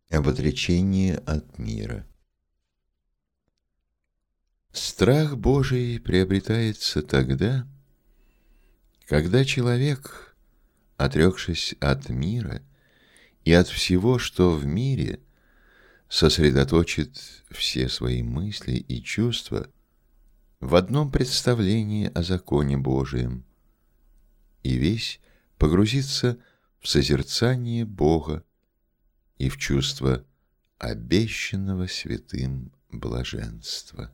Об отречении от мира. Страх Божий приобретается тогда, когда человек, отрекшись от мира и от всего, что в мире, сосредоточит все свои мысли и чувства в одном представлении о законе Божием и весь погрузится в созерцание Бога и в чувство обещанного святым блаженства.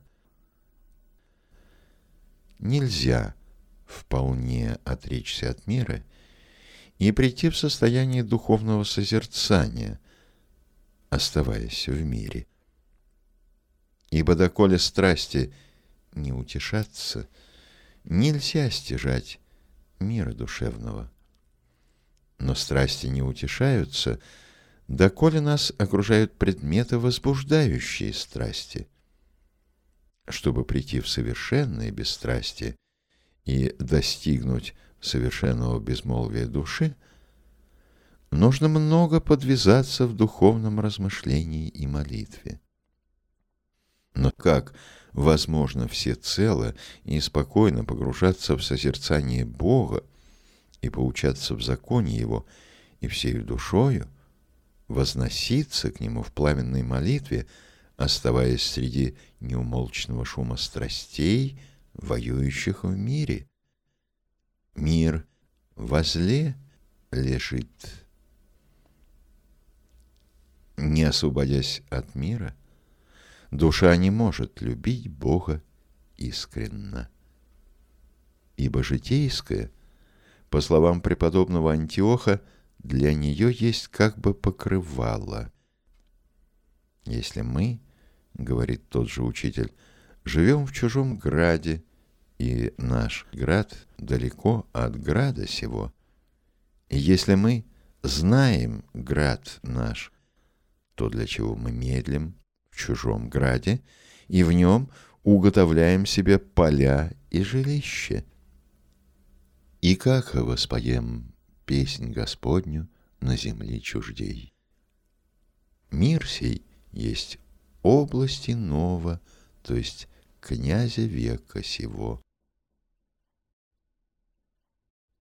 Нельзя вполне отречься от мира и прийти в состояние духовного созерцания, оставаясь в мире. Ибо доколе страсти не утешатся, нельзя стяжать мира душевного. Но страсти не утешаются, доколе нас окружают предметы, возбуждающие страсти. Чтобы прийти в совершенное бесстрастие и достигнуть совершенного безмолвия души, нужно много подвязаться в духовном размышлении и молитве. Но как возможно всецело и спокойно погружаться в созерцание Бога и поучаться в законе Его и всею душою, возноситься к Нему в пламенной молитве, оставаясь среди неумолчного шума страстей, воюющих в мире? Мир возле лежит. Не освободясь от мира, душа не может любить Бога искренно. Ибо житейское, по словам преподобного Антиоха, для нее есть как бы покрывало. Если мы, говорит тот же учитель, живем в чужом граде, и наш град далеко от града сего, и если мы знаем град наш, то для чего мы медлим в чужом граде и в нем уготовляем себе поля и жилище? И как воспоем песнь Господню на земле чуждей? Мир сей есть область иного, то есть князя века сего.